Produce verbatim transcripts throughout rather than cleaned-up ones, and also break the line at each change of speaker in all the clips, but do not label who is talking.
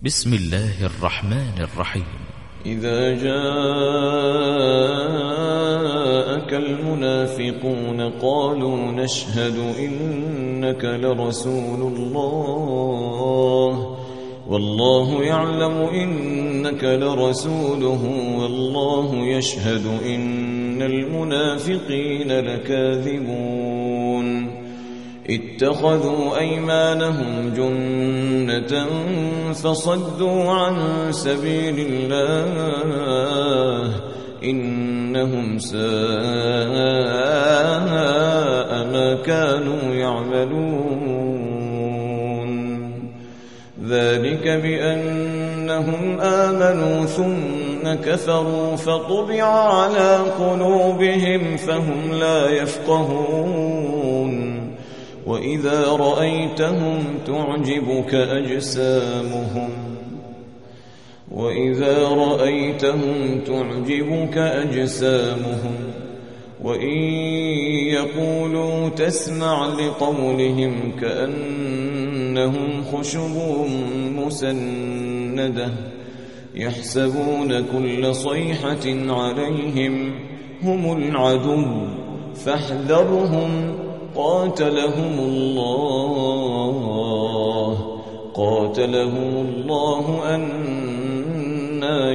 بسم الله الرحمن الرحيم.
إذا جاءك المنافقون قالوا نشهد إنك لرسول الله والله يعلم إنك لرسوله والله يشهد إن المنافقين لكاذبون اتخذوا أيمانهم جنة فصدوا عن سبيل الله إنهم ساء ما كانوا يعملون ذلك بأنهم آمنوا ثم كفروا فطبع على قلوبهم فهم لا يفقهون وإذا رأيتهم تعجبك أجسامهم وإذا رأيتهم تعجبك أجسامهم وإن يقولوا تسمع لقولهم كأنهم خشب مسندة يحسبون كل صيحة عليهم هم العدو فاحذرهم قاتلهم الله قاتلهم الله أنى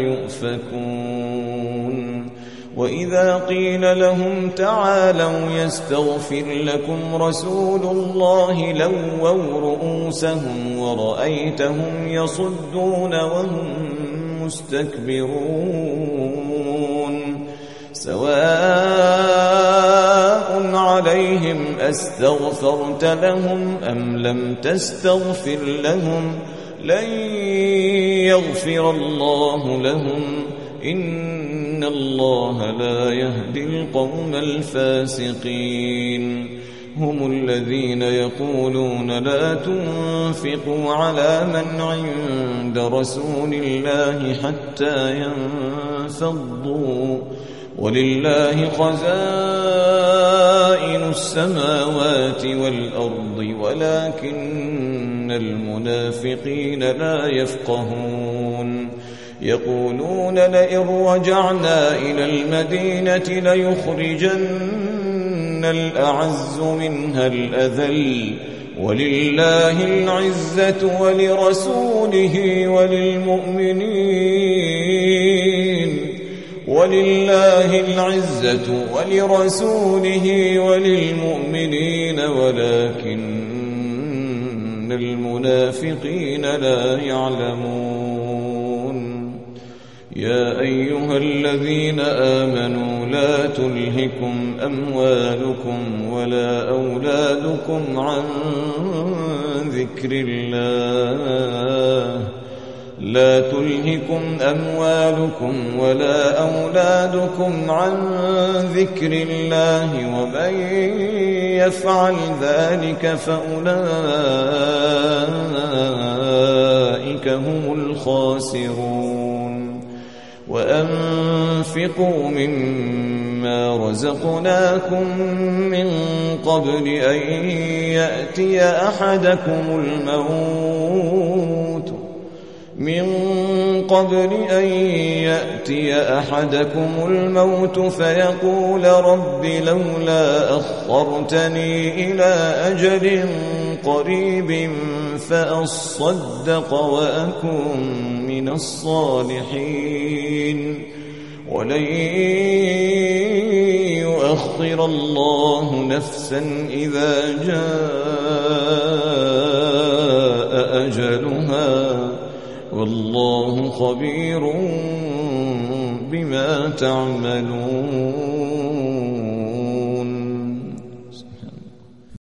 يؤفكون وإذا قيل لهم تعالوا يستغفر لكم رسول الله لووا رؤوسهم ورأيتهم يصدون وهم مستكبرون سواء عليهم أستغفرت لهم أم لم تستغفر لهم لن يغفر الله لهم إن الله لا يهدي القوم الفاسقين هم الذين يقولون لا تنفقوا على من عند رسول الله حتى ينفضوا ولله خزائن السماوات والأرض ولكن المنافقين لا يفقهون يقولون لئن رجعنا إلى المدينة ليخرجن الأعز منها الأذل ولله العزة ولرسوله وللمؤمنين ولله العزة ولرسوله وللمؤمنين ولكن المنافقين لا يعلمون يا أيها الذين آمنوا لا تلهكم أموالكم ولا أولادكم عن ذكر الله لا تلهكم أموالكم ولا أولادكم عن ذكر الله ومن يفعل ذلك فأولئك هم الخاسرون وأنفقوا مما رزقناكم من قبل أن يأتي أحدكم الموت من قبل أن يأتي أحدكم الموت فيقول رب لولا أخرتني إلى أجل قريب فأصدق وأكن من الصالحين ولن يؤخر الله نفسا إذا جاء أجلها والله خبير بما تعملون.